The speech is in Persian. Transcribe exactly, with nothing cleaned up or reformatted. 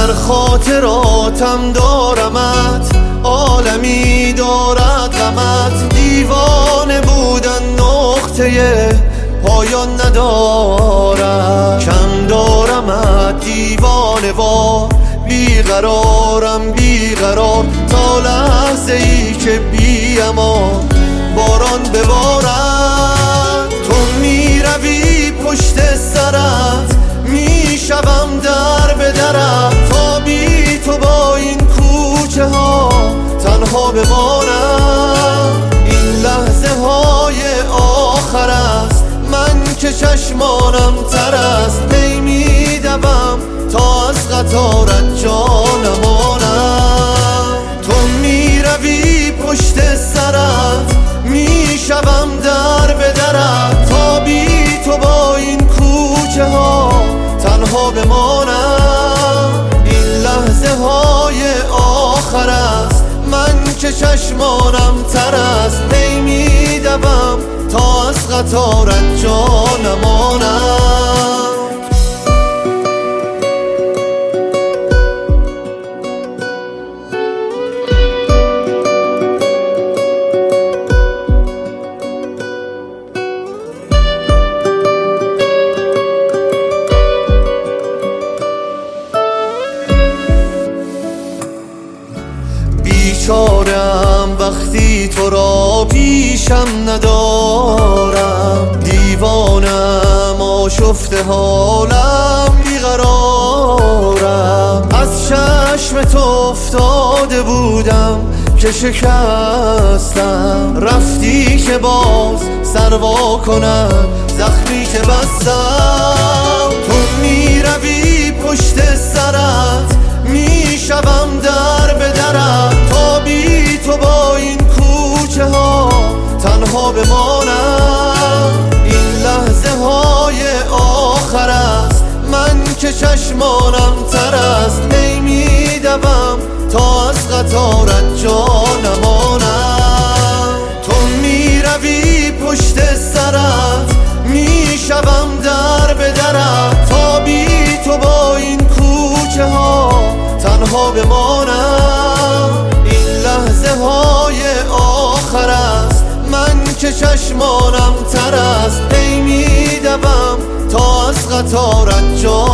در خاطراتم دارمت، عالمی دارد غمت. دیوانه بودن نقطه پایان ندارد، کم دارمت دیوانه وار. بیقرارم بیقرار تا لحظه ای که بی امان باران ببارد. تو میروی پشت سرت، میشوم در به درت. تا بی تو با این کوچه ها تنها بمانم. این لحظه های آخر است، من که چشمانم تر است. پی میدوم تا از قطارت جا نمانم. تو میروی پشت سرت، میشوم در به درت. تا بی تو با این کوچه ها تنها بمانم. این لحظه های آخر است، من که چشمانم تر است. پی میدوم تا از قطارت جا نمانم. بیچارم وقتی تو را پیشم ندارم. دیوانم آشفته حالم بیقرارم. از چشم تو افتاده بودم که شکستم. رفتی که باز سروا کند زخمی که بستم. تو میروی پشت سرت، میشوم در به درت. تا بی تو با این کوچه ها تنها بمانم. این لحظه های آخر است، من که چشمانم تر است. پی میدوم تا از قطارت جا نمانم. تو میروی پشت سرت، میشوم در به درت. تا بی تو با این کوچه ها تنها بمانم. این لحظه های آخر است، من که چشمانم تر است. پی میدوم تا از قطارت جا